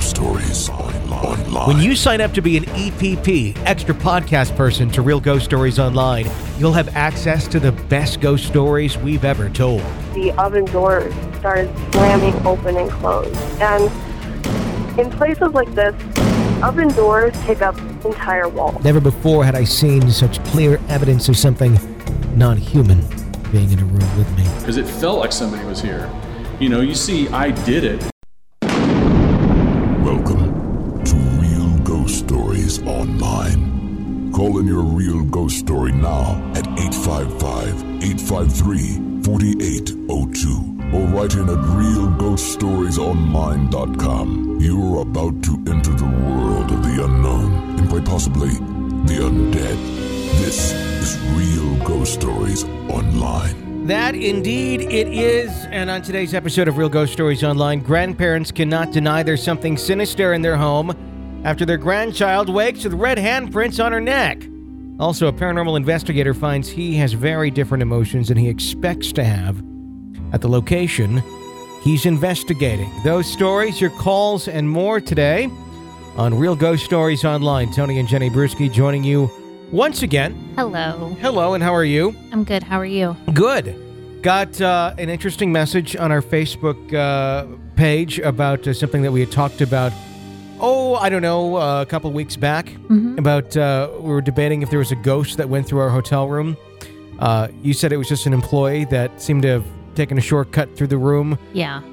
Ghost Stories Online. When you sign up to be an EPP, extra podcast person, to Real Ghost Stories Online, you'll have access to the best ghost stories we've ever told. The oven doors started slamming open and closed. And in places like this, oven doors take up entire walls. Never before had I seen such clear evidence of something non-human being in a room with me. Because it felt like somebody was here. You know, you see, I did it. Welcome to Real Ghost Stories Online. Call in your real ghost story now at 855-853-4802 or write in at realghoststoriesonline.com. You're about to enter the world of the unknown and quite possibly the undead. This is Real Ghost Stories Online. That indeed it is. And on today's episode of Real Ghost Stories Online, grandparents cannot deny there's something sinister in their home after their grandchild wakes with red handprints on her neck. Also, a paranormal investigator finds he has very different emotions than he expects to have at the location he's investigating. Those stories, your calls, and more today on Real Ghost Stories Online. Tony and Jenny Bruschi joining you once again. Hello. Hello, and how are you? I'm good. How are you? Good. Got an interesting message on our Facebook page about something that we had talked about, a couple of weeks back. Mm-hmm. About we were debating if there was a ghost that went through our hotel room. You said it was just an employee that seemed to have taken a shortcut through the room. Yeah.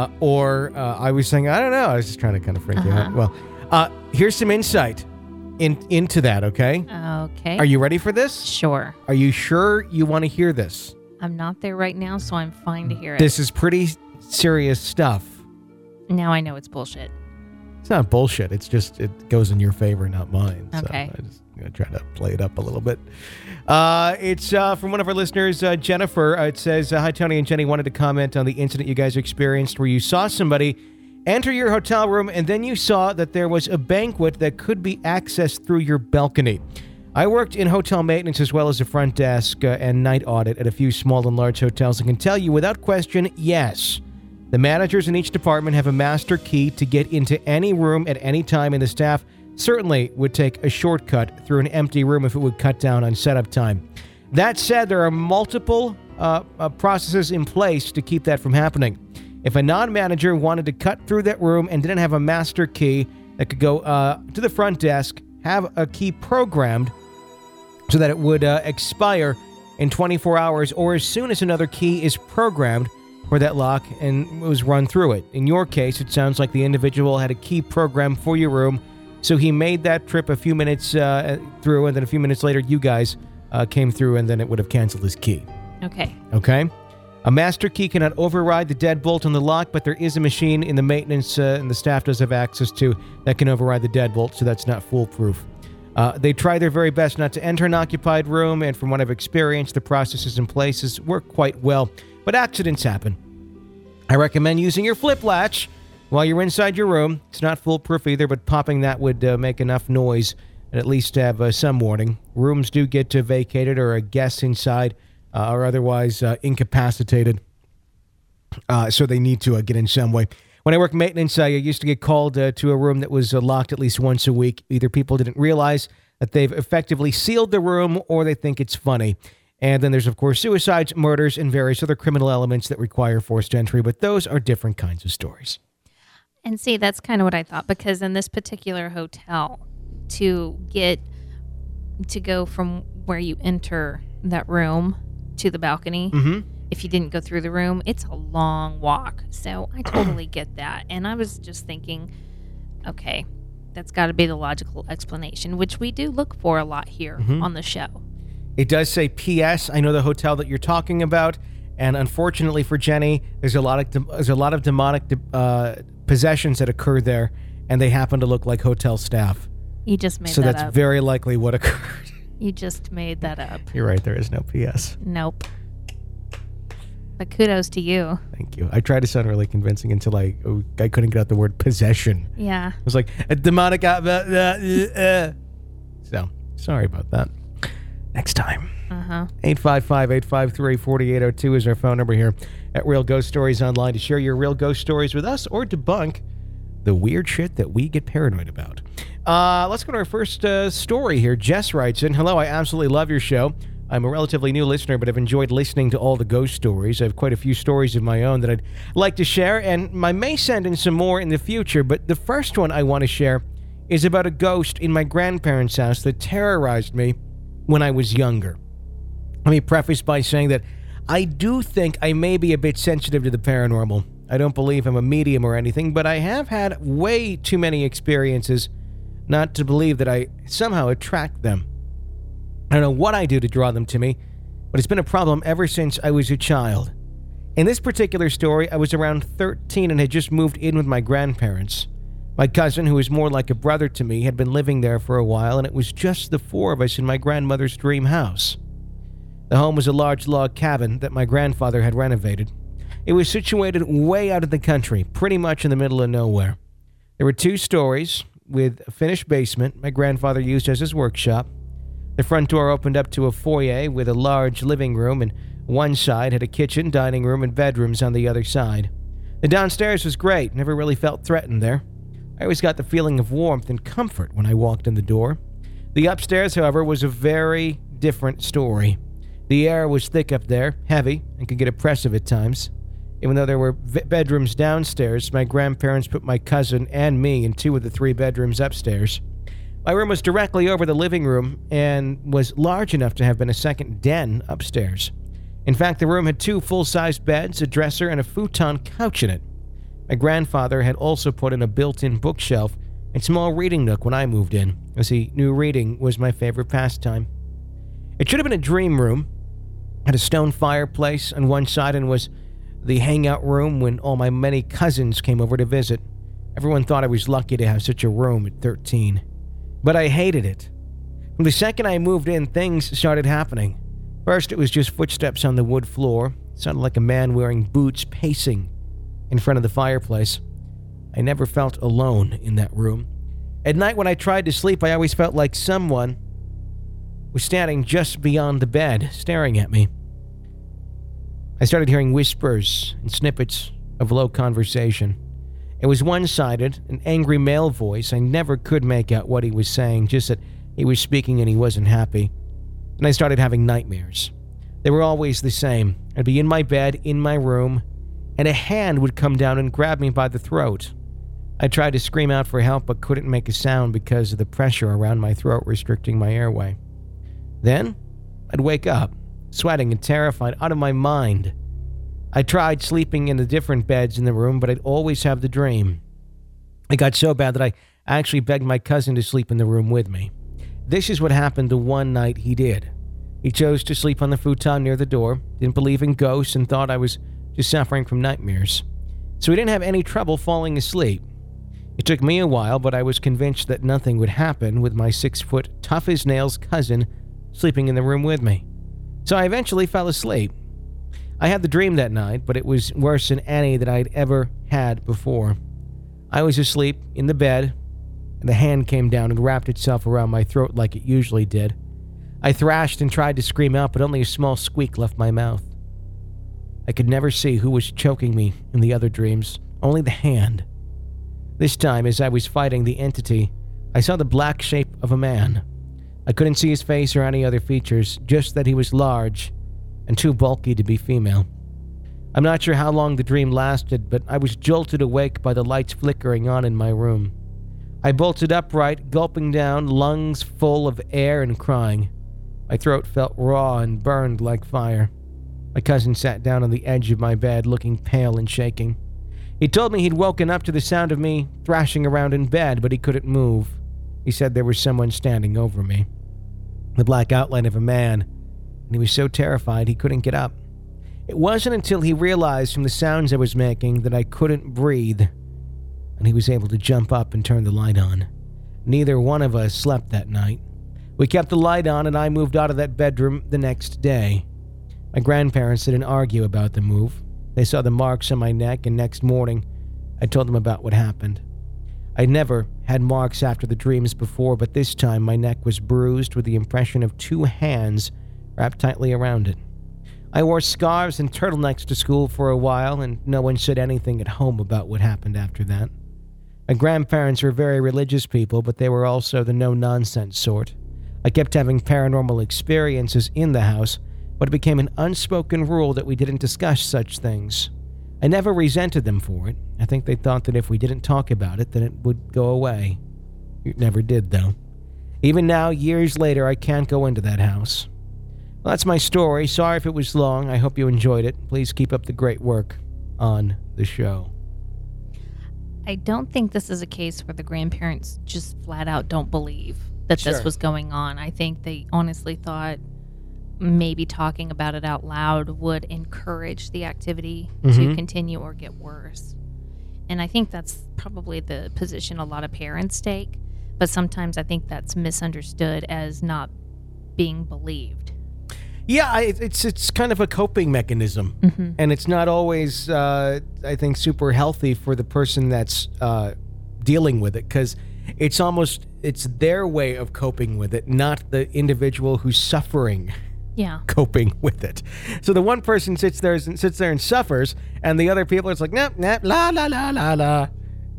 I was saying, I don't know. I was just trying to kind of freak you out. Well, here's some insight into that, okay? Okay. Are you ready for this? Sure. Are you sure you want to hear this? I'm not there right now, so I'm fine to hear it. This is pretty serious stuff. Now I know it's bullshit. It's not bullshit. It's just, it goes in your favor, not mine. Okay. So I'm just going to try to play it up a little bit. It's from one of our listeners, Jennifer. It says, hi, Tony and Jenny. Wanted to comment on the incident you guys experienced where you saw somebody enter your hotel room and then you saw that there was a banquet that could be accessed through your balcony. I worked in hotel maintenance as well as the front desk and night audit at a few small and large hotels and can tell you without question, yes. The managers in each department have a master key to get into any room at any time, and the staff certainly would take a shortcut through an empty room if it would cut down on setup time. That said, there are multiple processes in place to keep that from happening. If a non-manager wanted to cut through that room and didn't have a master key that could go to the front desk, have a key programmed so that it would expire in 24 hours or as soon as another key is programmed for that lock and was run through it. In your case, it sounds like the individual had a key programmed for your room, so he made that trip a few minutes through, and then a few minutes later, you guys came through, and then it would have canceled his key. Okay? A master key cannot override the deadbolt on the lock, but there is a machine in the maintenance and the staff does have access to that can override the deadbolt, so that's not foolproof. They try their very best not to enter an occupied room, and from what I've experienced, the processes in places work quite well, but accidents happen. I recommend using your flip latch while you're inside your room. It's not foolproof either, but popping that would make enough noise and at least have some warning. Rooms do get vacated or a guest inside or otherwise incapacitated, so they need to get in some way. When I worked maintenance, I used to get called to a room that was locked at least once a week. Either people didn't realize that they've effectively sealed the room or they think it's funny. And then there's, of course, suicides, murders, and various other criminal elements that require forced entry, but those are different kinds of stories. And see, that's kind of what I thought, because in this particular hotel, to go from where you enter that room to the balcony, if you didn't go through the room, it's a long walk. So I totally get that. And I was just thinking, okay, that's got to be the logical explanation, which we do look for a lot here on the show. It does say P.S. I know the hotel that you're talking about, and unfortunately for Jenny, there's a lot of demonic possessions that occur there, and they happen to look like hotel staff. You just made that up. So that's very likely what occurred. You just made that up. You're right. There is no P.S. Nope. But kudos to you. Thank you. I tried to sound really convincing until I couldn't get out the word possession. Yeah. It was like a demonic. So sorry about that. Next time. 855-853-4802 is our phone number here at Real Ghost Stories Online to share your real ghost stories with us or debunk the weird shit that we get paranoid about. Let's go to our first story here. Jess writes in, "Hello, I absolutely love your show. I'm a relatively new listener, but I've enjoyed listening to all the ghost stories. I have quite a few stories of my own that I'd like to share, and I may send in some more in the future, but the first one I want to share is about a ghost in my grandparents' house that terrorized me when I was younger. Let me preface by saying that I do think I may be a bit sensitive to the paranormal. I don't believe I'm a medium or anything, but I have had way too many experiences not to believe that I somehow attract them. I don't know what I do to draw them to me, but it's been a problem ever since I was a child. In this particular story, I was around 13 and had just moved in with my grandparents. My cousin, who is more like a brother to me, had been living there for a while, and it was just the four of us in my grandmother's dream house. The home was a large log cabin that my grandfather had renovated. It was situated way out of the country, pretty much in the middle of nowhere. There were 2 stories with a finished basement my grandfather used as his workshop. The front door opened up to a foyer with a large living room, and one side had a kitchen, dining room, and bedrooms on the other side. The downstairs was great, never really felt threatened there. I always got the feeling of warmth and comfort when I walked in the door. The upstairs, however, was a very different story. The air was thick up there, heavy, and could get oppressive at times. Even though there were bedrooms downstairs, my grandparents put my cousin and me in 2 of the 3 bedrooms upstairs. My room was directly over the living room and was large enough to have been a second den upstairs. In fact, the room had 2 full-sized beds, a dresser, and a futon couch in it. My grandfather had also put in a built-in bookshelf and small reading nook when I moved in, as he knew reading was my favorite pastime. It should have been a dream room. It had a stone fireplace on one side and was the hangout room when all my many cousins came over to visit. Everyone thought I was lucky to have such a room at 13. But I hated it. From the second I moved in, things started happening. First, it was just footsteps on the wood floor. It sounded like a man wearing boots pacing in front of the fireplace. I never felt alone in that room. At night when I tried to sleep, I always felt like someone was standing just beyond the bed, staring at me. I started hearing whispers and snippets of low conversation. It was one-sided, an angry male voice. I never could make out what he was saying, just that he was speaking and he wasn't happy. And I started having nightmares. They were always the same. I'd be in my bed, in my room, and a hand would come down and grab me by the throat. I tried to scream out for help but couldn't make a sound because of the pressure around my throat restricting my airway. Then, I'd wake up, sweating and terrified, out of my mind. I tried sleeping in the different beds in the room, but I'd always have the dream. It got so bad that I actually begged my cousin to sleep in the room with me. This is what happened the one night he did. He chose to sleep on the futon near the door, didn't believe in ghosts, and thought I was just suffering from nightmares. So he didn't have any trouble falling asleep. It took me a while, but I was convinced that nothing would happen with my 6-foot, tough-as-nails cousin sleeping in the room with me. So I eventually fell asleep. I had the dream that night, but it was worse than any that I'd ever had before. I was asleep in the bed, and the hand came down and wrapped itself around my throat like it usually did. I thrashed and tried to scream out, but only a small squeak left my mouth. I could never see who was choking me in the other dreams, only the hand. This time, as I was fighting the entity, I saw the black shape of a man. I couldn't see his face or any other features, just that he was large and too bulky to be female. I'm not sure how long the dream lasted, but I was jolted awake by the lights flickering on in my room. I bolted upright, gulping down, lungs full of air and crying. My throat felt raw and burned like fire. My cousin sat down on the edge of my bed, looking pale and shaking. He told me he'd woken up to the sound of me thrashing around in bed, but he couldn't move. He said there was someone standing over me. The black outline of a man, and he was so terrified he couldn't get up. It wasn't until he realized from the sounds I was making that I couldn't breathe, and he was able to jump up and turn the light on. Neither one of us slept that night. We kept the light on, and I moved out of that bedroom the next day. My grandparents didn't argue about the move. They saw the marks on my neck, and next morning, I told them about what happened. I'd never had marks after the dreams before, but this time my neck was bruised with the impression of 2 hands wrapped tightly around it. I wore scarves and turtlenecks to school for a while, and no one said anything at home about what happened after that. My grandparents were very religious people, but they were also the no-nonsense sort. I kept having paranormal experiences in the house, but it became an unspoken rule that we didn't discuss such things. I never resented them for it. I think they thought that if we didn't talk about it, then it would go away. It never did, though. Even now, years later, I can't go into that house. Well, that's my story. Sorry if it was long. I hope you enjoyed it. Please keep up the great work on the show. I don't think this is a case where the grandparents just flat out don't believe that Sure. this was going on. I think they honestly thought maybe talking about it out loud would encourage the activity to continue or get worse. And I think that's probably the position a lot of parents take. But sometimes I think that's misunderstood as not being believed. Yeah, it's kind of a coping mechanism, and it's not always, I think, super healthy for the person that's dealing with it, because it's their way of coping with it, not the individual who's suffering Yeah. coping with it. So the one person sits there and suffers, and the other people are just like, nah, la, la, la, la, la.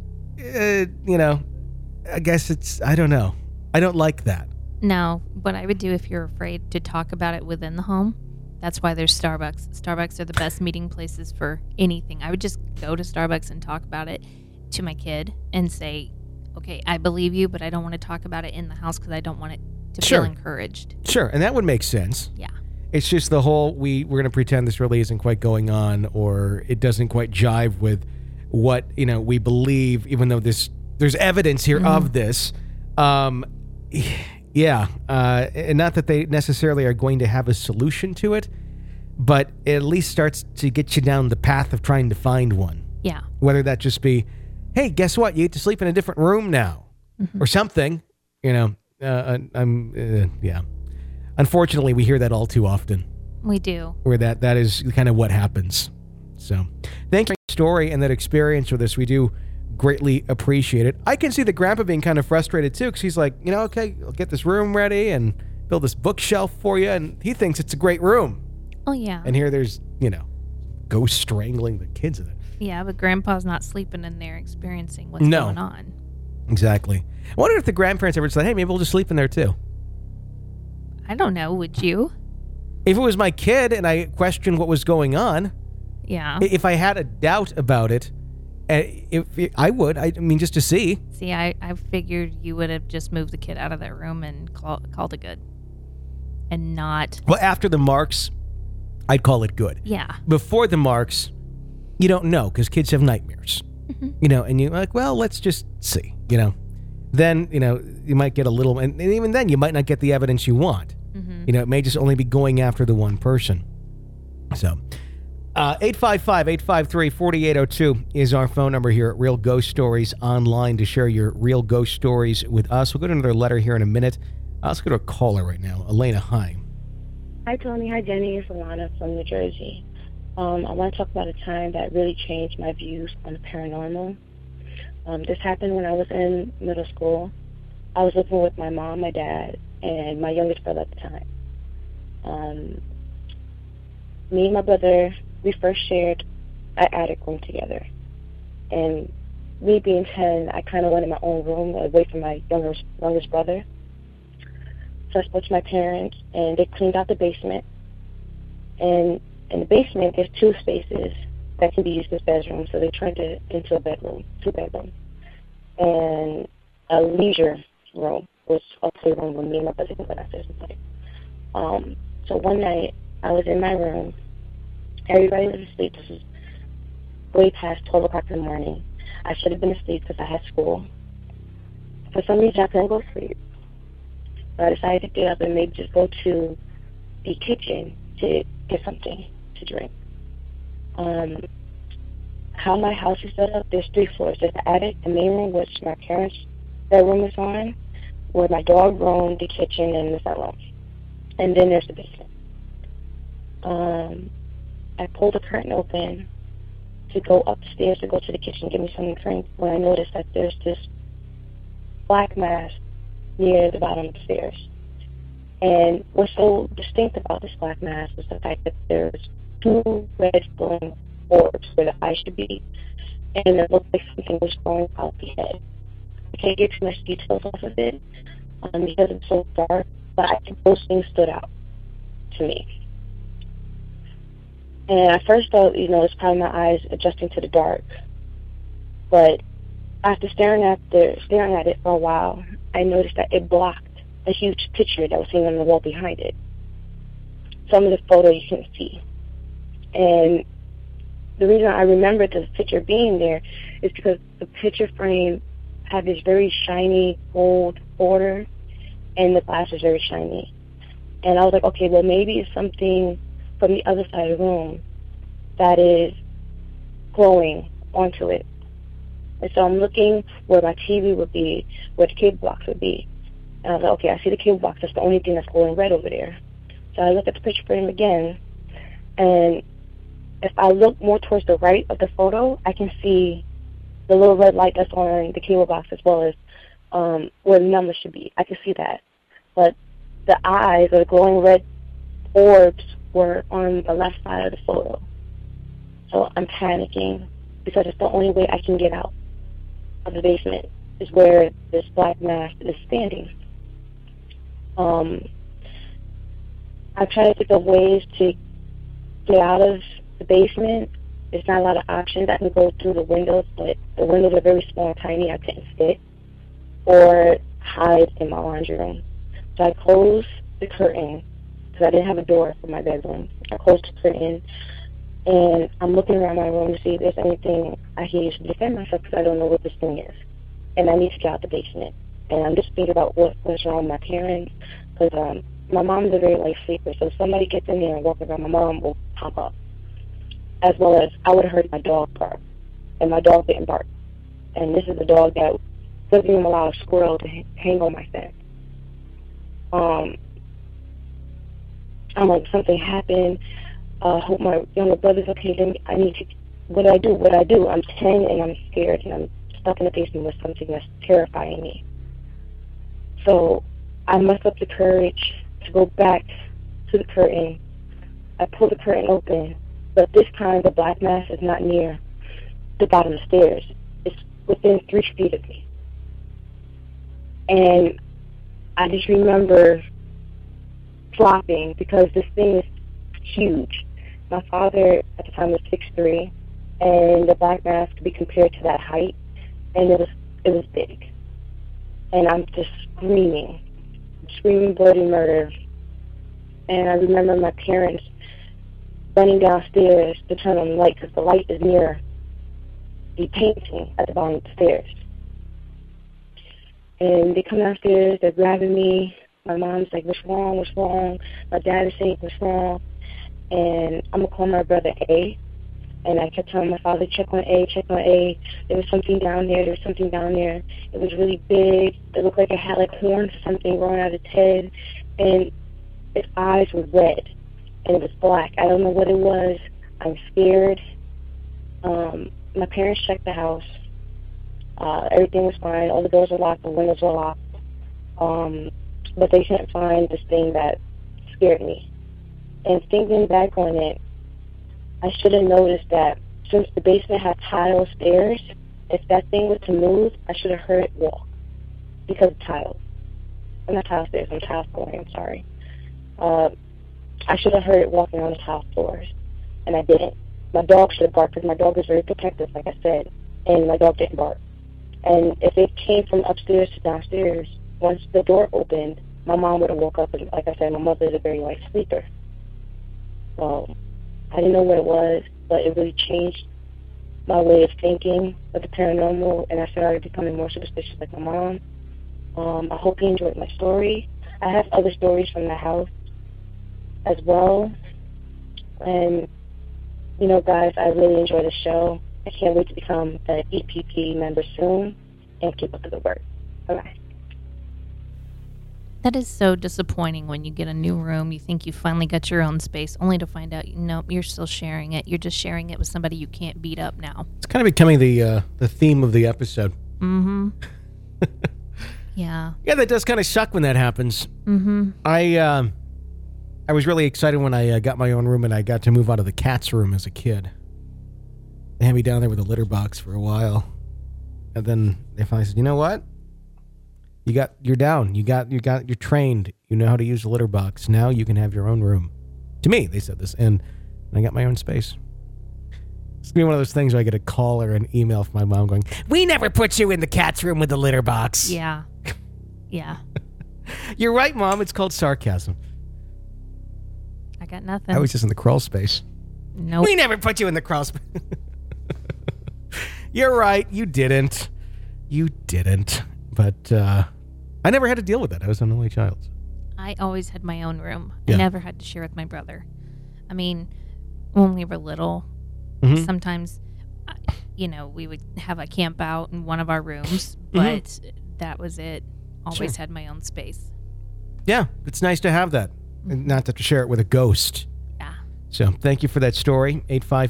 I guess I don't know. I don't like that. No, what I would do if you're afraid to talk about it within the home, that's why there's Starbucks. Starbucks are the best meeting places for anything. I would just go to Starbucks and talk about it to my kid and say, okay, I believe you, but I don't want to talk about it in the house because I don't want it to Sure. feel encouraged. Sure, and that would make sense. Yeah. It's just the whole, we're going to pretend this really isn't quite going on, or it doesn't quite jive with what, we believe, even though there's evidence here of this. Yeah, and not that they necessarily are going to have a solution to it, but it at least starts to get you down the path of trying to find one. Yeah. Whether that just be, hey, guess what? You get to sleep in a different room now, or something. Yeah. Unfortunately, we hear that all too often. We do. Where that is kind of what happens. So, thank you for your story and that experience with us. We do greatly appreciate it. I can see the grandpa being kind of frustrated too, because he's like, okay, I'll get this room ready and build this bookshelf for you, and he thinks it's a great room. Oh, yeah. And here there's, ghosts strangling the kids in it. Yeah, but Grandpa's not sleeping in there experiencing what's No. going on. Exactly. I wonder if the grandparents ever said, hey, maybe we'll just sleep in there too. I don't know. Would you? If it was my kid and I questioned what was going on, Yeah. if I had a doubt about it, I would. I mean, just to see. See, I figured you would have just moved the kid out of that room and called it good. And not... Well, after the marks, I'd call it good. Yeah. Before the marks, you don't know, because kids have nightmares. And you're like, well, let's just see, Then, you might get a little... And even then, you might not get the evidence you want. It may just only be going after the one person. So... 855-853-4802 is our phone number here at Real Ghost Stories Online to share your real ghost stories with us. We'll go to another letter here in a minute. Let's go to a caller right now. Elena, hi. Hi, Tony. Hi, Jenny. It's Alana from New Jersey. I want to talk about a time that really changed my views on the paranormal. This happened when I was in middle school. I was living with my mom, my dad, and my youngest brother at the time. Me and my brother, we first shared an attic room together. And me being 10, I kind of wanted my own room away from my youngest brother. So I spoke to my parents, and they cleaned out the basement. And in the basement, there's two spaces that can be used as bedrooms, so they turned it into a bedroom, two bedrooms. And a leisure room was a playroom where me and my brother could go downstairs and play. So one night, I was in my room. Everybody was asleep. This was way past 12 o'clock in the morning. I should have been asleep because I had school. For some reason, I couldn't go to sleep. So I decided to get up and maybe just go to the kitchen to get something to drink. How my house is set up, there's 3 floors. There's the attic, the main room, which my parents' bedroom is on, where my dog room, the kitchen, and the front room. And then there's the basement. I pulled the curtain open to go upstairs to go to the kitchen, get me something to drink, when I noticed that there's this black mass near the bottom of the stairs. And what's so distinct about this black mass was the fact that there's 2 red glowing orbs where the eye should be, and it looked like something was growing out the head. I can't get too much details off of it because it's so dark, but I think those things stood out to me. And I first thought, it's probably my eyes adjusting to the dark. But after staring at it for a while, I noticed that it blocked a huge picture that was hanging on the wall behind it. Some of the photo you can see. And the reason I remember the picture being there is because the picture frame had this very shiny gold border, and the glass was very shiny. And I was like, okay, well, maybe it's something from the other side of the room that is glowing onto it. And so I'm looking where my TV would be, where the cable box would be. And I was like, okay, I see the cable box. That's the only thing that's glowing red over there. So I look at the picture frame again, and if I look more towards the right of the photo, I can see the little red light that's on the cable box as well as where the numbers should be. I can see that. But the eyes, or the glowing red orbs, were on the left side of the photo. So I'm panicking because it's the only way I can get out of the basement is where this black mass is standing. I try to think of ways to get out of the basement. There's not a lot of options. I can go through the windows, but the windows are very small and tiny. I couldn't fit. Or hide in my laundry room. So I closed the curtain because I didn't have a door for my bedroom. I closed the curtain, and I'm looking around my room to see if there's anything I can use to defend myself because I don't know what this thing is. And I need to get out the basement. And I'm just thinking about what's wrong with my parents because my mom is a very light sleeper. So if somebody gets in there and walks around, my mom will pop up. As well as I would have heard my dog bark, and my dog didn't bark. And this is a dog that doesn't even allow a squirrel to hang on my fence. I'm like, something happened. I hope my younger brother's okay. I need to, what do I do? I'm 10 and I'm scared and I'm stuck in the basement with something that's terrifying me. So I muster up the courage to go back to the curtain. I pull the curtain open, but this time the black mass is not near the bottom of the stairs. It's within 3 feet of me. And I just remember dropping because this thing is huge. My father at the time was 6'3", and the black mass could be compared to that height, and it was big. And I'm just screaming bloody murder. And I remember my parents running downstairs to turn on the light because the light is near the painting at the bottom of the stairs. And they come downstairs, they're grabbing me. My mom's like, what's wrong? My dad is saying, what's wrong? And I'm going to call my brother A. And I kept telling my father, check on A. There was something down there. It was really big. It looked like it had like horns or something growing out of its head. And its eyes were red. And it was black. I don't know what it was. I'm scared. My parents checked the house. Everything was fine. All the doors were locked. The windows were locked. But they couldn't find this thing that scared me. And thinking back on it, I should have noticed that since the basement had tile stairs, if that thing was to move, I should have heard it walk because of tiles. I'm not tile stairs, I'm tile flooring, I'm sorry. I should have heard it walking on the tile floors, and I didn't. My dog should have barked because my dog is very protective, like I said, and my dog didn't bark. And if it came from upstairs to downstairs, once the door opened, my mom would have woke up, and like I said, my mother is a very light sleeper. So I didn't know what it was, but it really changed my way of thinking of the paranormal, and I started becoming more superstitious like my mom. I hope you enjoyed my story. I have other stories from the house as well. And, you know, guys, I really enjoy the show. I can't wait to become an EPP member soon and keep up the good work. Bye-bye. That is so disappointing when you get a new room. You think you finally got your own space, only to find out, nope, you're still sharing it. You're just sharing it with somebody you can't beat up now. It's kind of becoming the theme of the episode. Mm-hmm. Yeah. Yeah, that does kind of suck when that happens. Mm-hmm. I was really excited when I got my own room and I got to move out of the cat's room as a kid. They had me down there with a litter box for a while. And then they finally said, you know what? You're down. You're trained. You know how to use a litter box. Now you can have your own room. To me, they said this. And I got my own space. It's going to be one of those things where I get a call or an email from my mom going, we never put you in the cat's room with the litter box. Yeah. Yeah. You're right, Mom. It's called sarcasm. I got nothing. I was just in the crawl space. Nope. We never put you in the crawl space. You're right. You didn't. But I never had to deal with that. I was an only child. I always had my own room. Yeah. I never had to share with my brother. I mean, when we were little, sometimes, we would have a camp out in one of our rooms, but that was it. Always had my own space. Yeah, it's nice to have that. And not to have to share it with a ghost. Yeah. So thank you for that story.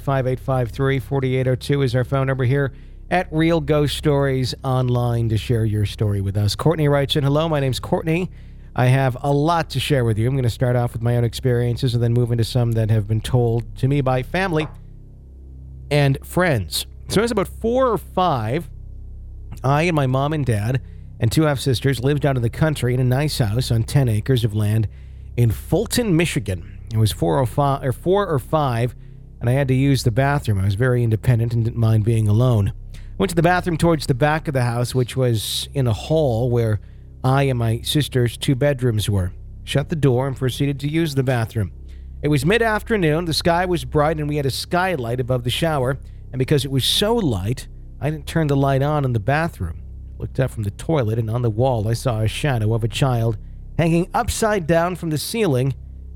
855-853-4802 is our phone number here at Real Ghost Stories Online to share your story with us. Courtney writes in, hello, my name's Courtney. I have a lot to share with you. I'm going to start off with my own experiences and then move into some that have been told to me by family and friends. So I was about 4 or 5. I and my mom and dad and 2 half-sisters lived out in the country in a nice house on 10 acres of land in Fulton, Michigan. It was 4 or 5, and I had to use the bathroom. I was very independent and didn't mind being alone. Went to the bathroom towards the back of the house, which was in a hall where I and my sister's 2 bedrooms were. Shut the door and proceeded to use the bathroom. It was mid-afternoon, the sky was bright, and we had a skylight above the shower, and because it was so light, I didn't turn the light on in the bathroom. Looked up from the toilet, and on the wall I saw a shadow of a child hanging upside down from the ceiling.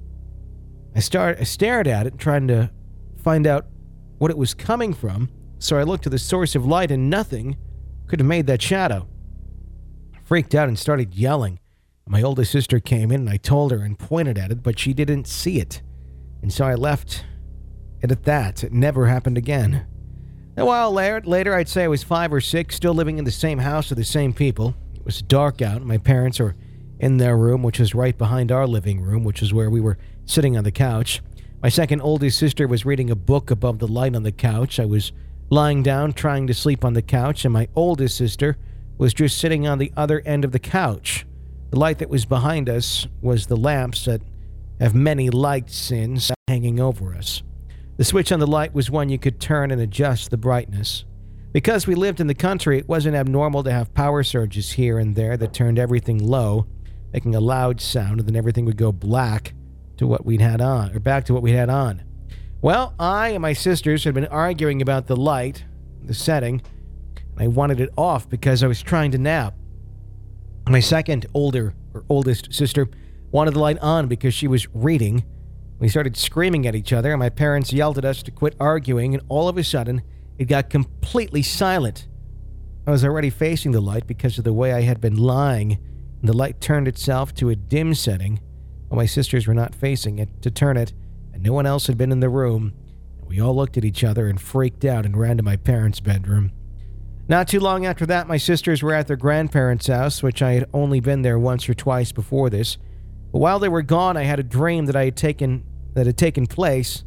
I stared at it, trying to find out what it was coming from, so I looked to the source of light, and nothing could have made that shadow. I freaked out and started yelling. My oldest sister came in, and I told her and pointed at it, but she didn't see it, and so I left it at that. It never happened again. A while later, I'd say I was 5 or 6, still living in the same house with the same people. It was dark out, and my parents were in their room, which was right behind our living room, which is where we were sitting on the couch. My second oldest sister was reading a book above the light on the couch. I was lying down, trying to sleep on the couch, and my oldest sister was just sitting on the other end of the couch. The light that was behind us was the lamps that have many lights hanging over us. The switch on the light was one you could turn and adjust the brightness. Because we lived in the country, it wasn't abnormal to have power surges here and there that turned everything low, making a loud sound, and then everything would go black to what we'd had on, or back to what we had on. Well, I and my sisters had been arguing about the light, the setting, and I wanted it off because I was trying to nap. My second oldest sister wanted the light on because she was reading. We started screaming at each other, and my parents yelled at us to quit arguing, and all of a sudden, it got completely silent. I was already facing the light because of the way I had been lying, and the light turned itself to a dim setting, while my sisters were not facing it to turn it, and no one else had been in the room. And we all looked at each other and freaked out and ran to my parents' bedroom. Not too long after that, my sisters were at their grandparents' house, which I had only been there once or twice before this. But while they were gone, I had a dream that had taken place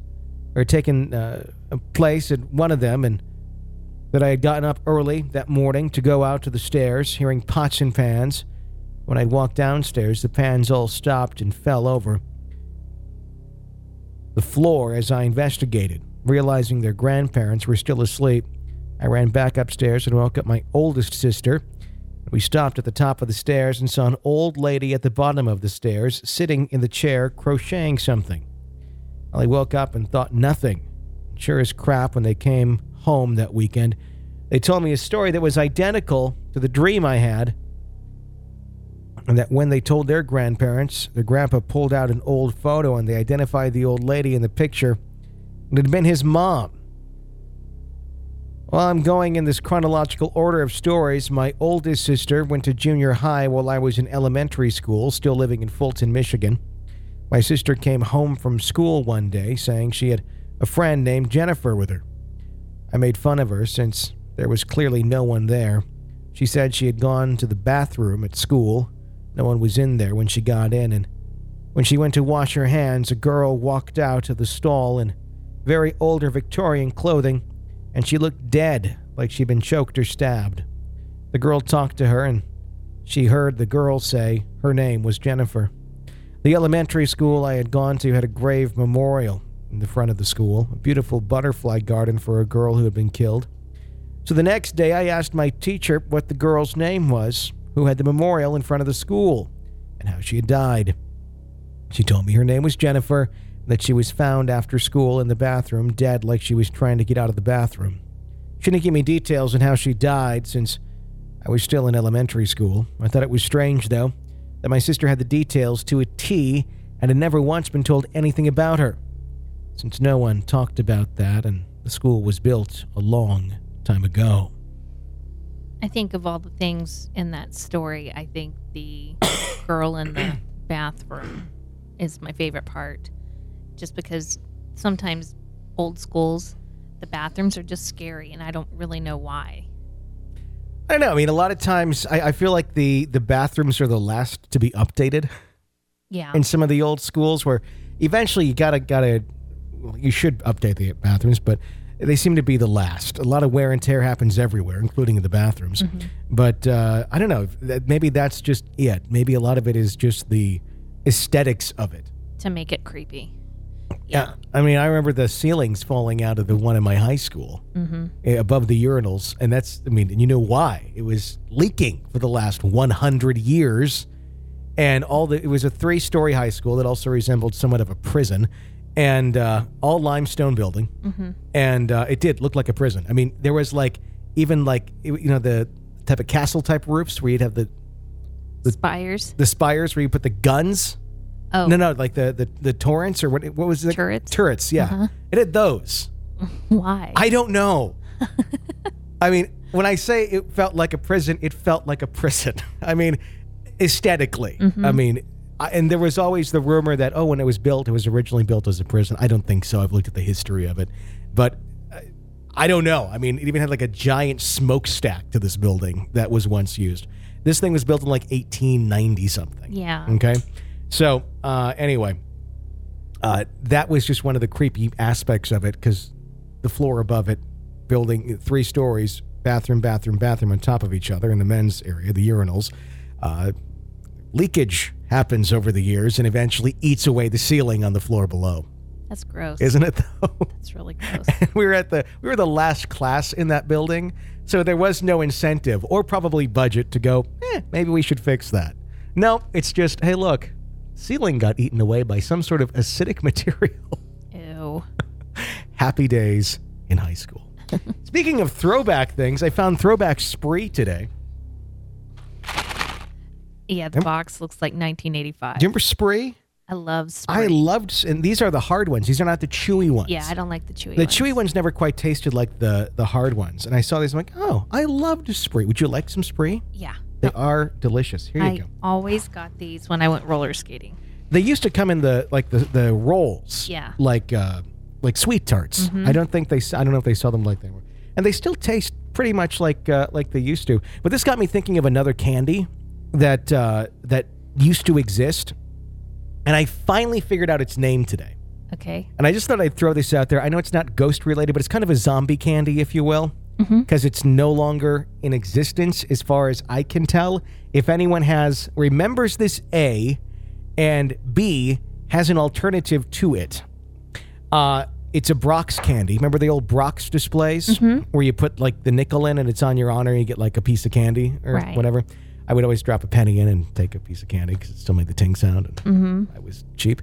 at one of them, and that I had gotten up early that morning to go out to the stairs, hearing pots and pans. When I'd walked downstairs, the pans all stopped and fell over the floor as I investigated. Realizing their grandparents were still asleep, I ran back upstairs and woke up my oldest sister. We stopped at the top of the stairs and saw an old lady at the bottom of the stairs, sitting in the chair, crocheting something. Well, I woke up and thought nothing. Sure as crap, when they came home that weekend, they told me a story that was identical to the dream I had, and that when they told their grandparents, their grandpa pulled out an old photo and they identified the old lady in the picture. It had been his mom. Well, I'm going in this chronological order of stories. My oldest sister went to junior high while I was in elementary school, still living in Fulton, Michigan. My sister came home from school one day saying she had a friend named Jennifer with her. I made fun of her since there was clearly no one there. She said she had gone to the bathroom at school. No one was in there when she got in, and when she went to wash her hands, a girl walked out of the stall in very older Victorian clothing and she looked dead, like she'd been choked or stabbed. The girl talked to her, and she heard the girl say her name was Jennifer. The elementary school I had gone to had a grave memorial in the front of the school, a beautiful butterfly garden for a girl who had been killed. So the next day I asked my teacher what the girl's name was, who had the memorial in front of the school, and how she had died. She told me her name was Jennifer, and that she was found after school in the bathroom, dead like she was trying to get out of the bathroom. She didn't give me details on how she died, since I was still in elementary school. I thought it was strange, though, that my sister had the details to a T and had never once been told anything about her, since no one talked about that and the school was built a long time ago. I think of all the things in that story, I think the girl in the bathroom is my favorite part. Just because sometimes old schools, the bathrooms are just scary, and I don't really know why. I don't know. I mean, a lot of times I feel like the bathrooms are the last to be updated. Yeah. In some of the old schools, where eventually you you should update the bathrooms, but they seem to be the last. A lot of wear and tear happens everywhere, including in the bathrooms. Mm-hmm. But I don't know. Maybe that's just it. Maybe a lot of it is just the aesthetics of it. To make it creepy. Yeah. I mean, I remember the ceilings falling out of the one in my high school above the urinals. And and you know why? It was leaking for the last 100 years. And it was a 3-story high school that also resembled somewhat of a prison. And all limestone building. Mm-hmm. And it did look like a prison. I mean, there was the type of castle type roofs where you'd have the spires. The spires where you put the guns. Oh. No, like the torrents or what was it? Turrets? Turrets, yeah. Uh-huh. It had those. Why? I don't know. I mean, when I say it felt like a prison, it felt like a prison. I mean, aesthetically. Mm-hmm. I mean, and there was always the rumor that, when it was originally built as a prison. I don't think so. I've looked at the history of it. But I don't know. I mean, it even had like a giant smokestack to this building that was once used. This thing was built in like 1890 something. Yeah. Okay. So, anyway, that was just one of the creepy aspects of it, because the floor above it, building 3 stories, bathroom on top of each other in the men's area, the urinals, leakage happens over the years and eventually eats away the ceiling on the floor below. That's gross. Isn't it, though? That's really gross. And we were the last class in that building, so there was no incentive or probably budget to go, maybe we should fix that. No, it's just, hey, look, ceiling got eaten away by some sort of acidic material. Ew. Happy days in high school. Speaking of throwback things, I found throwback Spree today. Yeah, the box looks like 1985. Do you remember Spree? I love Spree. I loved, and these are the hard ones. These are not the chewy ones. Yeah, I don't like the chewy ones. The chewy ones never quite tasted like the hard ones. And I saw these, I'm like, I loved Spree. Would you like some Spree? Yeah. They are delicious. Here you go. I always got these when I went roller skating. They used to come in the rolls. Yeah. Like sweet tarts. Mm-hmm. I don't know if they sell them like they were. And they still taste pretty much like they used to. But this got me thinking of another candy that used to exist. And I finally figured out its name today. Okay. And I just thought I'd throw this out there. I know it's not ghost related, but it's kind of a zombie candy, if you will. Because it's no longer in existence as far as I can tell. If anyone remembers this A, and B has an alternative to it, it's a Brock's candy. Remember the old Brock's displays where you put like the nickel in and it's on your honor and you get like a piece of candy or whatever? I would always drop a penny in and take a piece of candy because it still made the ting sound. And I was cheap.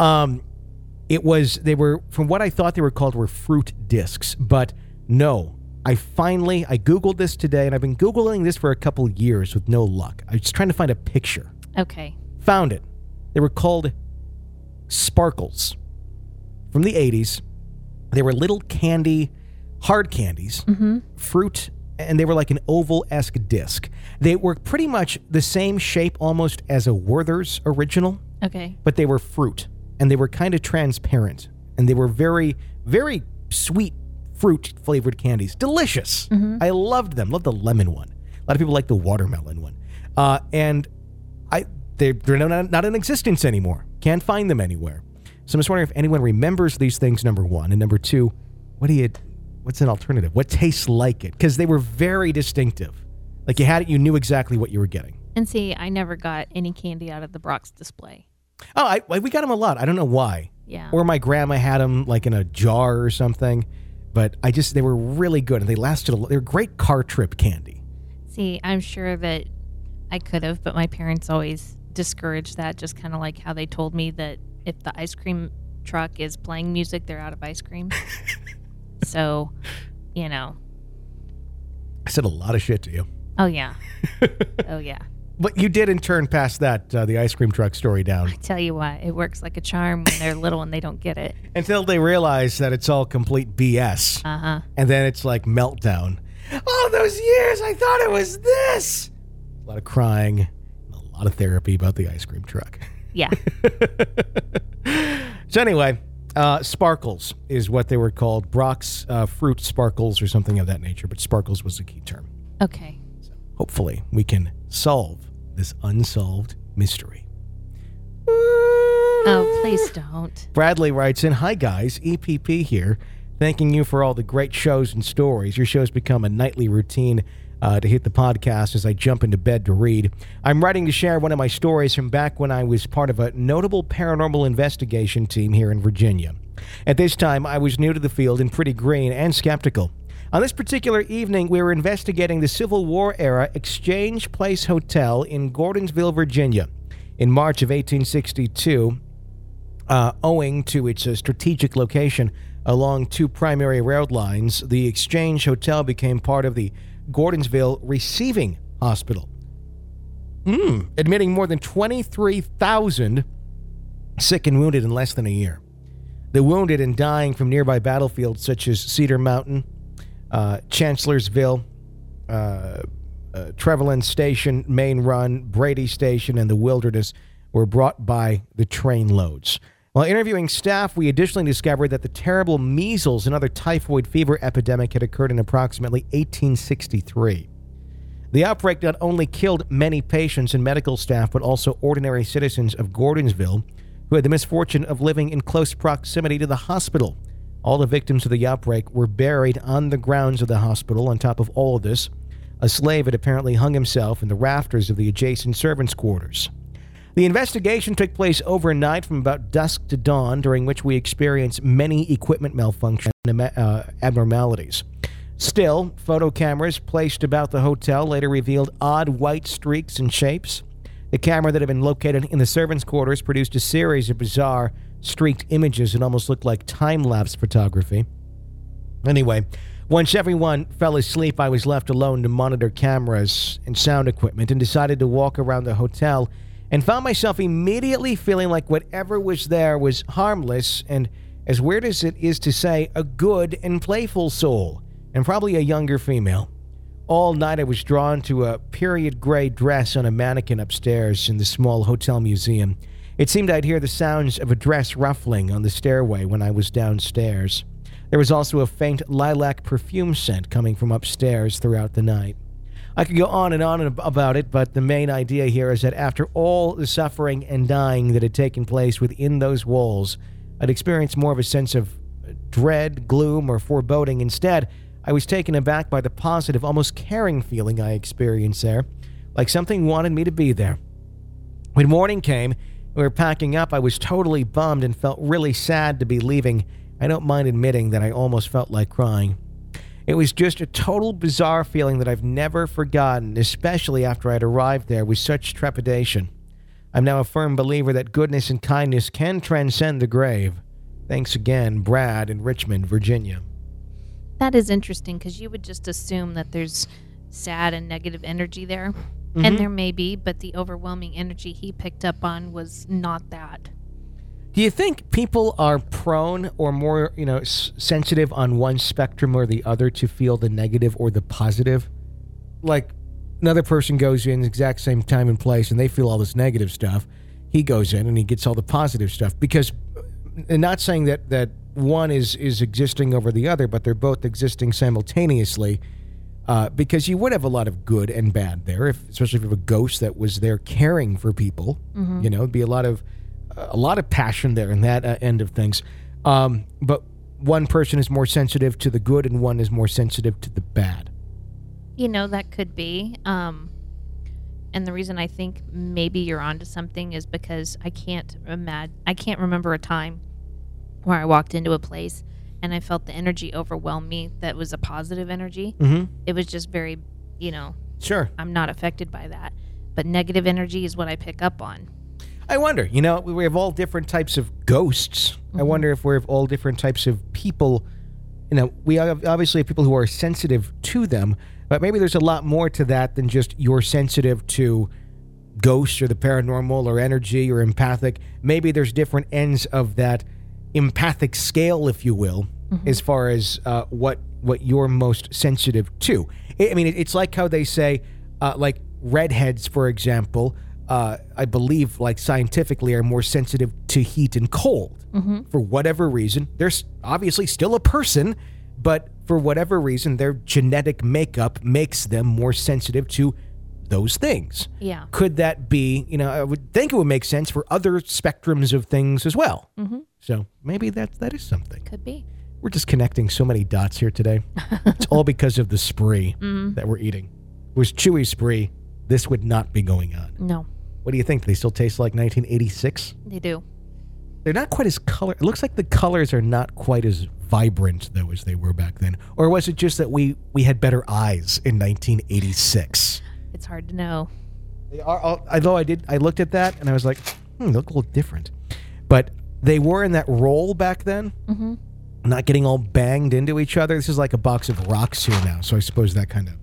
They were, from what I thought they were called, were fruit discs. But no, I Googled this today, and I've been Googling this for a couple years with no luck. I was just trying to find a picture. Okay. Found it. They were called Sparkles from the 80s. They were little hard candies, fruit, and they were like an oval-esque disc. They were pretty much the same shape almost as a Werther's original. Okay. But they were fruit, and they were kind of transparent, and they were very, very sweet fruit-flavored candies. Delicious. I loved them. Loved the lemon one. A lot of people like the watermelon one. And they're not in existence anymore. Can't find them anywhere. So I'm just wondering if anyone remembers these things, number one. And number two, what do what's an alternative? What tastes like it? Because they were very distinctive. Like you had it, you knew exactly what you were getting. And see, I never got any candy out of the Brock's display. Oh, we got them a lot. I don't know why. Yeah. Or my grandma had them like in a jar or something. But they were really good and they lasted they were great car trip candy. See, I'm sure that I could have, but my parents always discouraged that, just kind of like how they told me that if the ice cream truck is playing music, they're out of ice cream. So, I said a lot of shit to you. Oh, yeah. Oh, yeah. But you did in turn pass that, the ice cream truck story down. I tell you what, it works like a charm when they're little and they don't get it. Until they realize that it's all complete BS. Uh-huh. And then it's like meltdown. All those years, I thought it was this. A lot of crying, a lot of therapy about the ice cream truck. Yeah. So anyway, sparkles is what they were called. Brock's fruit sparkles or something of that nature, but sparkles was the key term. Okay. So hopefully we can solve this unsolved mystery. Oh, please don't. Bradley writes in, "Hi guys, EPP here. Thanking you for all the great shows and stories. Your shows become a nightly routine to hit the podcast as I jump into bed to read. I'm writing to share one of my stories from back when I was part of a notable paranormal investigation team here in Virginia. At this time, I was new to the field and pretty green and skeptical. On this particular evening, we were investigating the Civil War-era Exchange Place Hotel in Gordonsville, Virginia. In March of 1862, owing to its strategic location along two primary rail lines, the Exchange Hotel became part of the Gordonsville Receiving Hospital, admitting more than 23,000 sick and wounded in less than a year. The wounded and dying from nearby battlefields such as Cedar Mountain, Chancellorsville, Trevelyan Station, Main Run, Brady Station, and the Wilderness were brought by the trainloads. While interviewing staff, we additionally discovered that the terrible measles and other typhoid fever epidemic had occurred in approximately 1863. The outbreak not only killed many patients and medical staff, but also ordinary citizens of Gordonsville who had the misfortune of living in close proximity to the hospital. All the victims of the outbreak were buried on the grounds of the hospital. On top of all of this, a slave had apparently hung himself in the rafters of the adjacent servants' quarters. The investigation took place overnight from about dusk to dawn, during which we experienced many equipment malfunctions and abnormalities. Still, photo cameras placed about the hotel later revealed odd white streaks and shapes. The camera that had been located in the servants' quarters produced a series of bizarre streaked images that almost looked like time-lapse photography. Anyway, once everyone fell asleep, I was left alone to monitor cameras and sound equipment and decided to walk around the hotel and found myself immediately feeling like whatever was there was harmless and, as weird as it is to say, a good and playful soul, and probably a younger female. All night I was drawn to a period gray dress on a mannequin upstairs in the small hotel museum. It seemed I'd hear the sounds of a dress ruffling on the stairway when I was downstairs. There was also a faint lilac perfume scent coming from upstairs throughout the night. I could go on about it, but the main idea here is that after all the suffering and dying that had taken place within those walls, I'd experienced more of a sense of dread, gloom, or foreboding. Instead, I was taken aback by the positive, almost caring feeling I experienced there, like something wanted me to be there. When morning came, we were packing up, I was totally bummed and felt really sad to be leaving. I don't mind admitting that I almost felt like crying. It was just a total bizarre feeling that I've never forgotten, especially after I'd arrived there with such trepidation. I'm now a firm believer that goodness and kindness can transcend the grave. Thanks again, Brad in Richmond, Virginia. That is interesting because you would just assume that there's sad and negative energy there. Mm-hmm. And there may be, but the overwhelming energy he picked up on was not that. Do you think people are prone or more, sensitive on one spectrum or the other to feel the negative or the positive? Like, another person goes in the exact same time and place and they feel all this negative stuff. He goes in and he gets all the positive stuff. Because, and not saying that one is existing over the other, but they're both existing simultaneously. Because you would have a lot of good and bad there, especially if you have a ghost that was there caring for people. Mm-hmm. It'd be a lot of passion there in that end of things. But one person is more sensitive to the good and one is more sensitive to the bad. That could be. And the reason I think maybe you're onto something is because I can't remember a time where I walked into a place and I felt the energy overwhelm me that was a positive energy. Mm-hmm. It was just very, Sure. I'm not affected by that. But negative energy is what I pick up on. I wonder, we have all different types of ghosts. Mm-hmm. I wonder if we have all different types of people. We obviously have people who are sensitive to them, but maybe there's a lot more to that than just you're sensitive to ghosts or the paranormal or energy or empathic. Maybe there's different ends of that empathic scale, if you will, as far as what you're most sensitive to. It's like how they say, like redheads, for example, I believe, like scientifically, are more sensitive to heat and cold. For whatever reason. There's obviously still a person, but for whatever reason, their genetic makeup makes them more sensitive to those things. Yeah. Could that be, I would think it would make sense for other spectrums of things as well. So maybe that is something. Could be. We're just connecting so many dots here today. It's all because of the spree that we're eating. If it was Chewy spree, this would not be going on. No. What do you think? Do they still taste like 1986? They do. They're not quite as color. It looks like the colors are not quite as vibrant, though, as they were back then. Or was it just that we had better eyes in 1986? It's hard to know. They are. Although I looked at that and I was like, they look a little different. But they were in that role back then. Not getting all banged into each other. This is like a box of rocks here now, so I suppose that kind of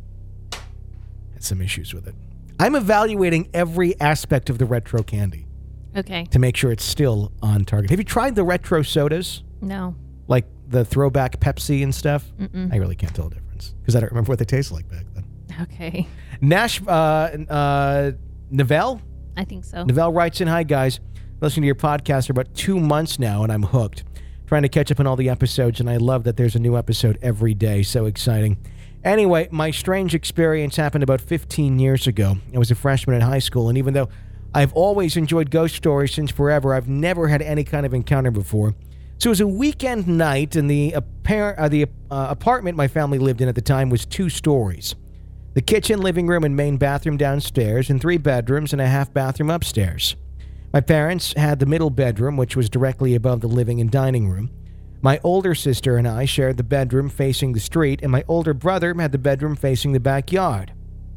had some issues with it. I'm evaluating every aspect of the retro candy. Okay. To make sure it's still on target. Have you tried the retro sodas? No. Like the throwback Pepsi and stuff? Mm-mm. I really can't tell the difference because I don't remember what they taste like back then. Okay. Novell? I think so. Novell writes in, "Hi guys, listening to your podcast for about 2 months now and I'm hooked. Trying to catch up on all the episodes and I love that there's a new episode every day. So exciting. Anyway, my strange experience happened about 15 years ago. I was a freshman in high school, and even though I've always enjoyed ghost stories since forever, I've never had any kind of encounter before. So it was a weekend night, and the apartment my family lived in at the time was 2 stories. The kitchen, living room, and main bathroom downstairs, and 3 bedrooms and a half bathroom upstairs. My parents had the middle bedroom, which was directly above the living and dining room. My older sister and I shared the bedroom facing the street, and my older brother had the bedroom facing the backyard.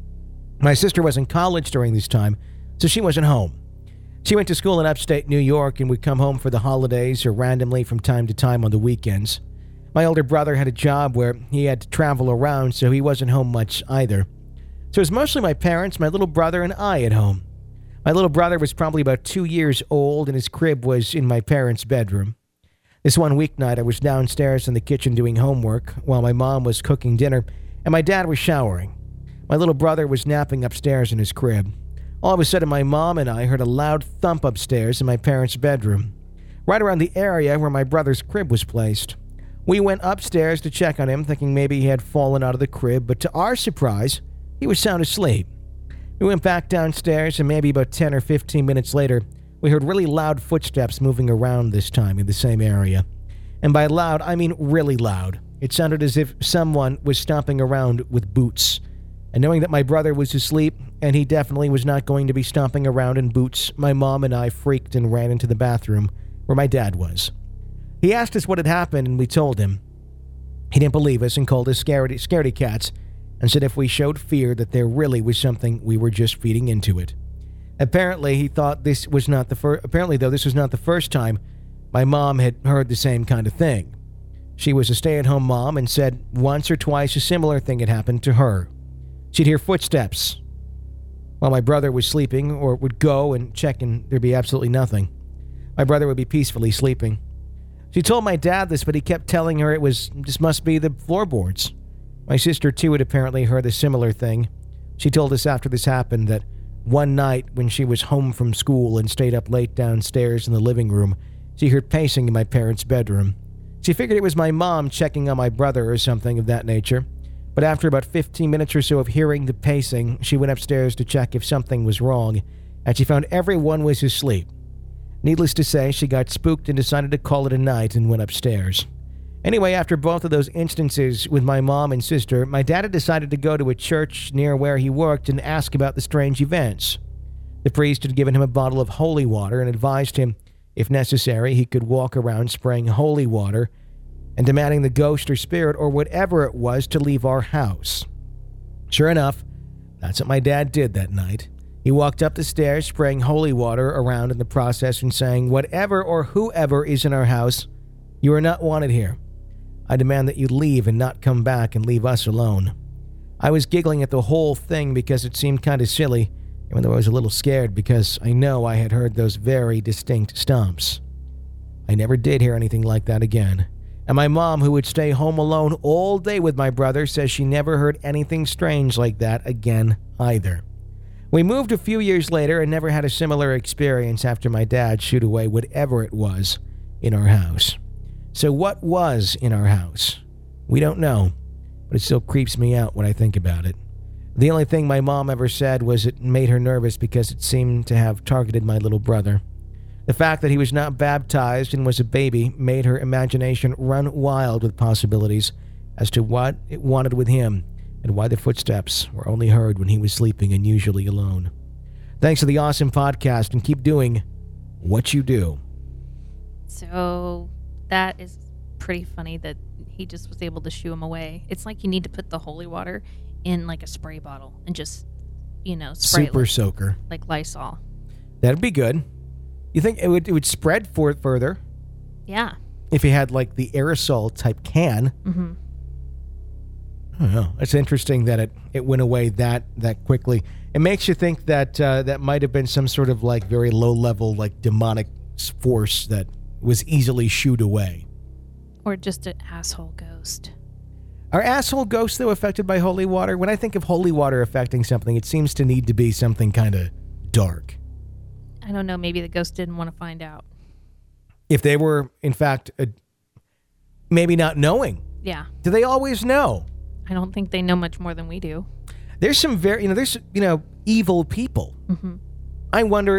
My sister was in college during this time, so she wasn't home. She went to school in upstate New York and would come home for the holidays or randomly from time to time on the weekends. My older brother had a job where he had to travel around, so he wasn't home much either. So it was mostly my parents, my little brother, and I at home. My little brother was probably about 2 years old, and his crib was in my parents' bedroom. This one weeknight, I was downstairs in the kitchen doing homework while my mom was cooking dinner and my dad was showering. My little brother was napping upstairs in his crib. All of a sudden, my mom and I heard a loud thump upstairs in my parents' bedroom, right around the area where my brother's crib was placed. We went upstairs to check on him, thinking maybe he had fallen out of the crib, but to our surprise, he was sound asleep. We went back downstairs, and maybe about 10 or 15 minutes later, we heard really loud footsteps moving around this time in the same area. And by loud, I mean really loud. It sounded as if someone was stomping around with boots. And knowing that my brother was asleep, and he definitely was not going to be stomping around in boots, my mom and I freaked and ran into the bathroom where my dad was. He asked us what had happened, and we told him. He didn't believe us and called us scaredy cats and said if we showed fear that there really was something, we were just feeding into it. Apparently, he thought this was not the first. Apparently, though, this was not the first time my mom had heard the same kind of thing. She was a stay-at-home mom and said once or twice a similar thing had happened to her. She'd hear footsteps while my brother was sleeping, or would go and check and there'd be absolutely nothing. My brother would be peacefully sleeping. She told my dad this, but he kept telling her just must be the floorboards. My sister, too, had apparently heard a similar thing. She told us after this happened that one night when she was home from school and stayed up late downstairs in the living room, she heard pacing in my parents' bedroom. She figured it was my mom checking on my brother or something of that nature. But after about 15 minutes or so of hearing the pacing, she went upstairs to check if something was wrong, and she found everyone was asleep. Needless to say, she got spooked and decided to call it a night and went upstairs. Anyway, after both of those instances with my mom and sister, my dad had decided to go to a church near where he worked and ask about the strange events. The priest had given him a bottle of holy water and advised him, if necessary, he could walk around spraying holy water and demanding the ghost or spirit or whatever it was to leave our house. Sure enough, that's what my dad did that night. He walked up the stairs spraying holy water around in the process and saying, "Whatever or whoever is in our house, you are not wanted here. I demand that you leave and not come back and leave us alone." I was giggling at the whole thing because it seemed kind of silly, even though I was a little scared because I know I had heard those very distinct stomps. I never did hear anything like that again. And my mom, who would stay home alone all day with my brother, says she never heard anything strange like that again either. We moved a few years later and never had a similar experience after my dad shooed away whatever it was in our house. So what was in our house? We don't know, but it still creeps me out when I think about it. The only thing my mom ever said was it made her nervous because it seemed to have targeted my little brother. The fact that he was not baptized and was a baby made her imagination run wild with possibilities as to what it wanted with him and why the footsteps were only heard when he was sleeping and usually alone. Thanks for the awesome podcast and keep doing what you do. So that is pretty funny that he just was able to shoo him away. It's like you need to put the holy water in like a spray bottle and just, spray Super it soaker. like Lysol. That'd be good. You think it would spread further Yeah. if you had like the aerosol type can? Mm-hmm. I don't know. It's interesting that it went away that quickly. It makes you think that that might have been some sort of like very low level like demonic force that was easily shooed away. Or just an asshole ghost. Are asshole ghosts though affected by holy water? When I think of holy water affecting something, it seems to need to be something kind of dark. I don't know. Maybe the ghost didn't want to find out. If they were, in fact, maybe not knowing. Yeah. Do they always know? I don't think they know much more than we do. There's some very, there's evil people. Mm-hmm. I wonder,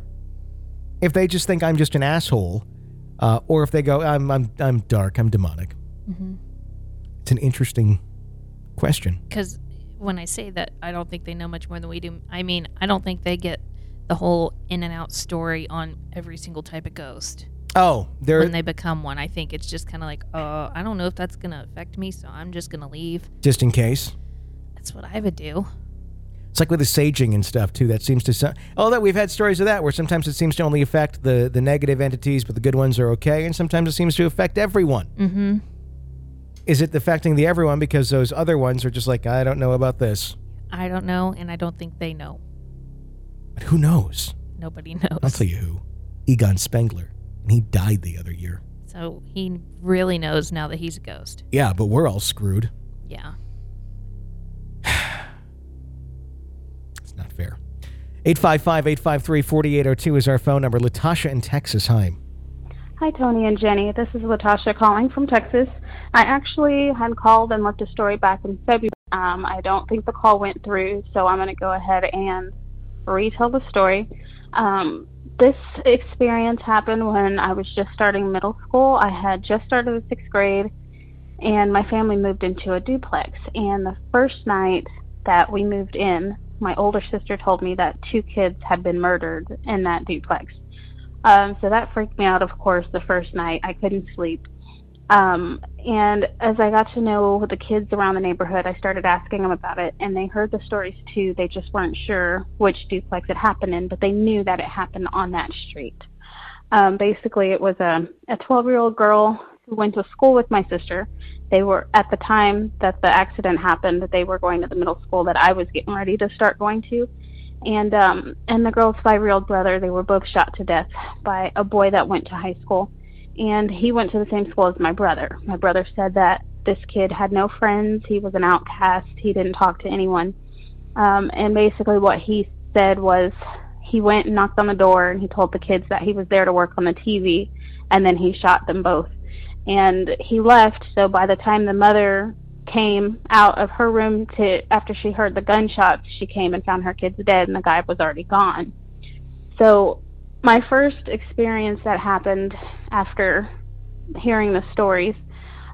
if they just think I'm just an asshole, or if they go, I'm dark, I'm demonic. Mm-hmm. It's an interesting question. Because when I say that I don't think they know much more than we do, I mean, I don't think they get the whole in and out story on every single type of ghost. Oh, when they become one. I think it's just kind of like, I don't know if that's going to affect me, so I'm just going to leave. Just in case? That's what I would do. It's like with the saging and stuff, too. That seems to... that we've had stories of that, where sometimes it seems to only affect the negative entities, but the good ones are okay, and sometimes it seems to affect everyone. Mm-hmm. Is it affecting the everyone because those other ones are just like, I don't know about this? I don't know, and I don't think they know. But who knows? Nobody knows. I'll tell you who. Egon Spengler. And he died the other year. So he really knows now that he's a ghost. Yeah, but we're all screwed. Yeah. It's not fair. 855-853-4802 is our phone number. Latasha in Texas. Hi. Hi, Tony and Jenny. This is Latasha calling from Texas. I actually had called and left a story back in February. I don't think the call went through, so I'm going to go ahead and retell the story. This experience happened when I was just starting middle school. I had just started the 6th grade, and my family moved into a duplex. And the first night that we moved in, my older sister told me that 2 kids had been murdered in that duplex. So that freaked me out, of course, the first night. I couldn't sleep. And as I got to know the kids around the neighborhood, I started asking them about it, and they heard the stories too. They just weren't sure which duplex it happened in, but they knew that it happened on that street. Basically, it was a 12-year-old girl who went to school with my sister. They were, at the time that the accident happened, they were going to the middle school that I was getting ready to start going to. And the girl's 5-year-old brother, they were both shot to death by a boy that went to high school. And he went to the same school as my brother. My brother said that this kid had no friends. He was an outcast. He didn't talk to anyone. And basically what he said was he went and knocked on the door, and he told the kids that he was there to work on the TV, and then he shot them both. And he left, so by the time the mother came out of her room after she heard the gunshots, she came and found her kids dead, and the guy was already gone. So my first experience that happened after hearing the stories,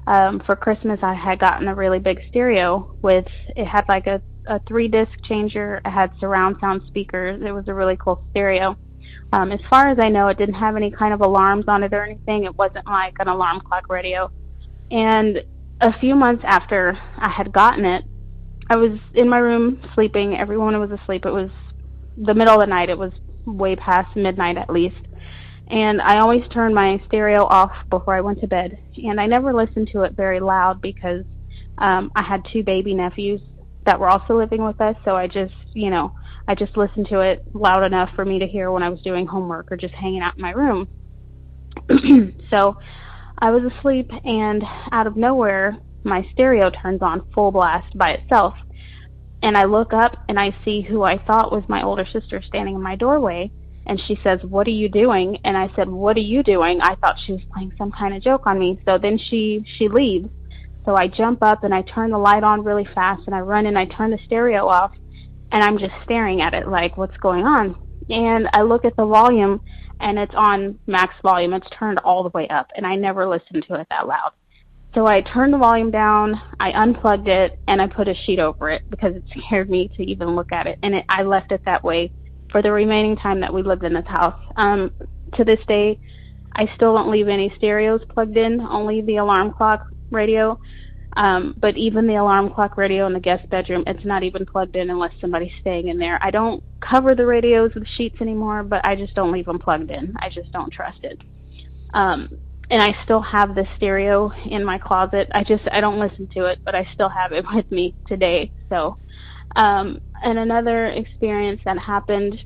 For Christmas, I had gotten a really big stereo it had like a 3-disc changer. It had surround sound speakers. It was a really cool stereo. As far as I know, it didn't have any kind of alarms on it or anything. It wasn't like an alarm clock radio. And a few months after I had gotten it, I was in my room sleeping. Everyone was asleep. It was the middle of the night. It was way past midnight at least. And I always turned my stereo off before I went to bed. And I never listened to it very loud because I had 2 baby nephews that were also living with us. So I just listened to it loud enough for me to hear when I was doing homework or just hanging out in my room. So I was asleep, and out of nowhere, my stereo turns on full blast by itself. And I look up, and I see who I thought was my older sister standing in my doorway. And she says, "What are you doing?" And I said, "What are you doing?" I thought she was playing some kind of joke on me. So then she leaves. So I jump up, and I turn the light on really fast, and I run and I turn the stereo off. And I'm just staring at it like, what's going on? And I look at the volume, and it's on max volume. It's turned all the way up, and I never listened to it that loud. So I turned the volume down, I unplugged it, and I put a sheet over it because it scared me to even look at it. And I left it that way for the remaining time that we lived in this house. To this day, I still don't leave any stereos plugged in, only the alarm clock radio. But even the alarm clock radio in the guest bedroom, it's not even plugged in unless somebody's staying in there. I don't cover the radios with sheets anymore, but I just don't leave them plugged in. I just don't trust it. And I still have the stereo in my closet. I don't listen to it, but I still have it with me today. So, and another experience that happened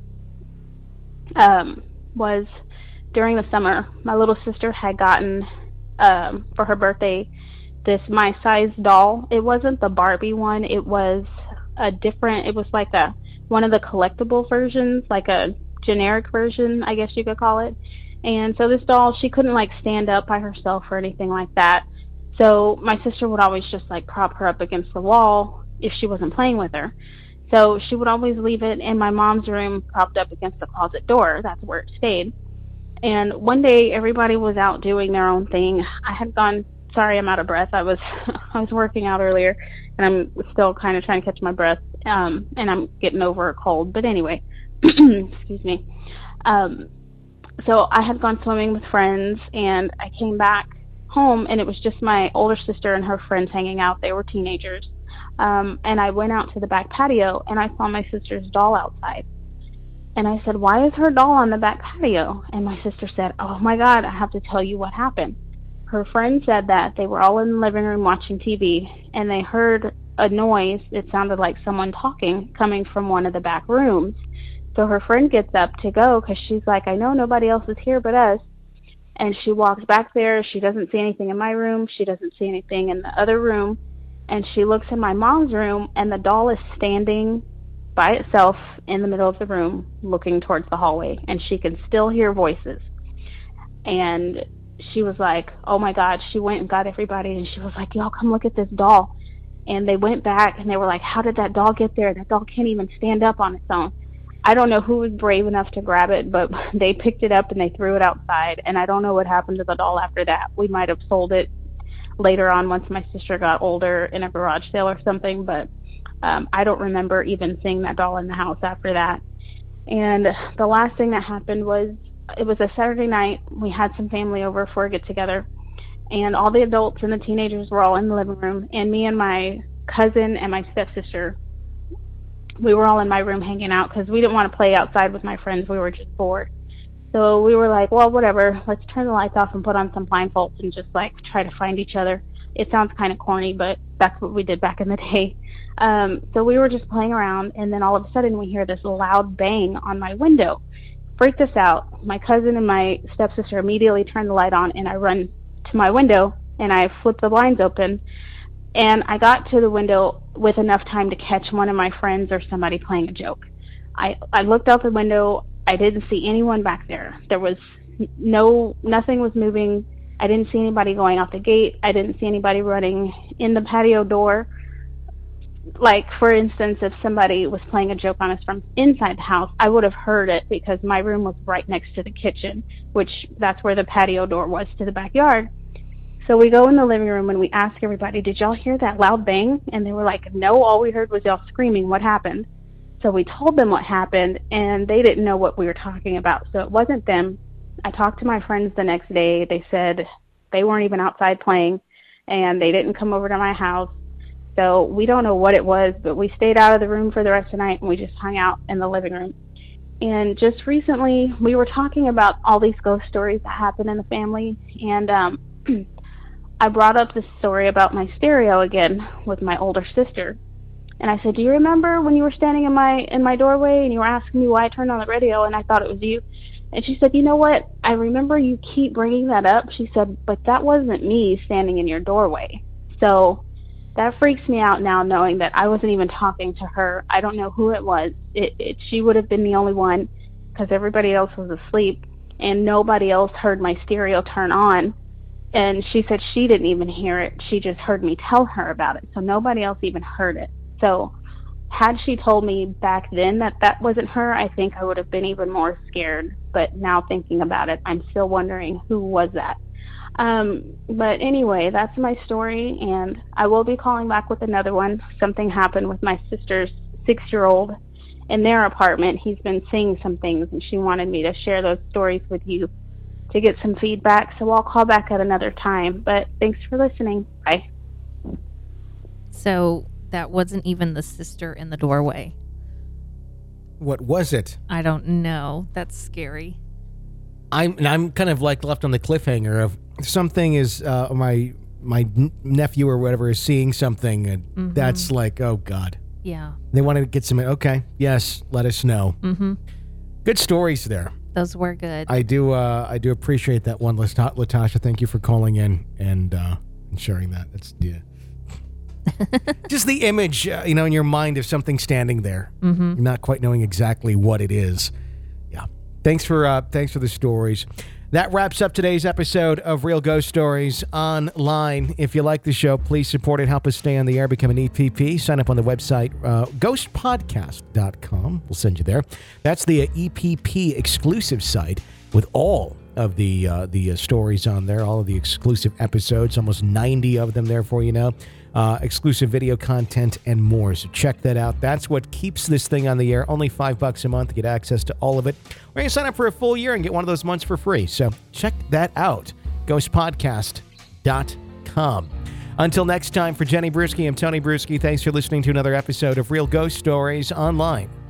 was during the summer. My little sister had gotten, for her birthday, this my size doll. It wasn't the Barbie one. It was it was like one of the collectible versions, like a generic version, I guess you could call it. And so this doll, she couldn't like stand up by herself or anything like that. So my sister would always just like prop her up against the wall if she wasn't playing with her. So she would always leave it in my mom's room propped up against the closet door. That's where it stayed. And one day everybody was out doing their own thing. I had gone, sorry, I'm out of breath. I was working out earlier, and I'm still kind of trying to catch my breath, and I'm getting over a cold. But anyway, excuse me. So I had gone swimming with friends, and I came back home, and it was just my older sister and her friends hanging out. They were teenagers. And I went out to the back patio, and I saw my sister's doll outside. And I said, "Why is her doll on the back patio?" And my sister said, "Oh, my God, I have to tell you what happened." Her friend said that they were all in the living room watching TV, and they heard a noise. It sounded like someone talking coming from one of the back rooms. So her friend gets up to go because she's like, "I know nobody else is here but us." And she walks back there. She doesn't see anything in my room. She doesn't see anything in the other room. And she looks in my mom's room, and the doll is standing by itself in the middle of the room looking towards the hallway, and she can still hear voices. And she was like, "Oh my God." She went and got everybody, and she was like, "Y'all come look at this doll." And they went back, and they were like, "How did that doll get there? That doll can't even stand up on its own." I don't know who was brave enough to grab it, but they picked it up and they threw it outside, and I don't know what happened to the doll after that. We might have sold it later on once my sister got older in a garage sale or something, but I don't remember even seeing that doll in the house after that. And the last thing that happened was, it was a Saturday night. We had some family over for a get-together, and all the adults and the teenagers were all in the living room, and me and my cousin and my stepsister, we were all in my room hanging out because we didn't want to play outside with my friends. We were just bored. So we were like, well, whatever, let's turn the lights off and put on some blindfolds and just like try to find each other. It sounds kind of corny, but that's what we did back in the day. So we were just playing around, and then all of a sudden we hear this loud bang on my window. Freaked us out. My cousin and my stepsister immediately turned the light on, and I run to my window, and I flip the blinds open. And I got to the window with enough time to catch one of my friends or somebody playing a joke. I looked out the window. I didn't see anyone back there. There was nothing was moving. I didn't see anybody going out the gate. I didn't see anybody running in the patio door. Like, for instance, if somebody was playing a joke on us from inside the house, I would have heard it because my room was right next to the kitchen, which that's where the patio door was to the backyard. So we go in the living room and we ask everybody, did y'all hear that loud bang? And they were like, no, all we heard was y'all screaming. What happened? So we told them what happened, and they didn't know what we were talking about. So it wasn't them. I talked to my friends the next day. They said they weren't even outside playing, and they didn't come over to my house. So we don't know what it was, but we stayed out of the room for the rest of the night, and we just hung out in the living room. And just recently, we were talking about all these ghost stories that happen in the family, and I brought up the story about my stereo again with my older sister. And I said, do you remember when you were standing in my doorway and you were asking me why I turned on the radio and I thought it was you? And she said, you know what? I remember you keep bringing that up. She said, but that wasn't me standing in your doorway. So that freaks me out now, knowing that I wasn't even talking to her. I don't know who it was. She would have been the only one because everybody else was asleep and nobody else heard my stereo turn on. And she said she didn't even hear it. She just heard me tell her about it. So nobody else even heard it. So had she told me back then that that wasn't her, I think I would have been even more scared. But now thinking about it, I'm still wondering who was that. But anyway, that's my story, and I will be calling back with another one. Something happened with my sister's 6-year-old in their apartment. He's been seeing some things, and she wanted me to share those stories with you to get some feedback. So I'll call back at another time. But thanks for listening. Bye. So that wasn't even the sister in the doorway. What was it? I don't know. That's scary. I'm kind of like left on the cliffhanger of something is my nephew or whatever is seeing something, and that's like, oh God. Yeah. They wanted to get some. Okay, yes, let us know. Mm-hmm. Good stories there. Those were good. I do appreciate that one, Latasha. Thank you for calling in and sharing that. That's just the image, in your mind of something standing there, not quite knowing exactly what it is. Yeah. Thanks for the stories. That wraps up today's episode of Real Ghost Stories Online. If you like the show, please support it. Help us stay on the air. Become an EPP. Sign up on the website, ghostpodcast.com. We'll send you there. That's the EPP exclusive site with all of the stories on there, all of the exclusive episodes, almost 90 of them there for you now. Exclusive video content and more. So check that out. That's what keeps this thing on the air. Only $5 a month to get access to all of it. Or you can sign up for a full year and get one of those months for free. So check that out. Ghostpodcast.com. Until next time, for Jenny Bruschi, I'm Tony Bruschi. Thanks for listening to another episode of Real Ghost Stories Online.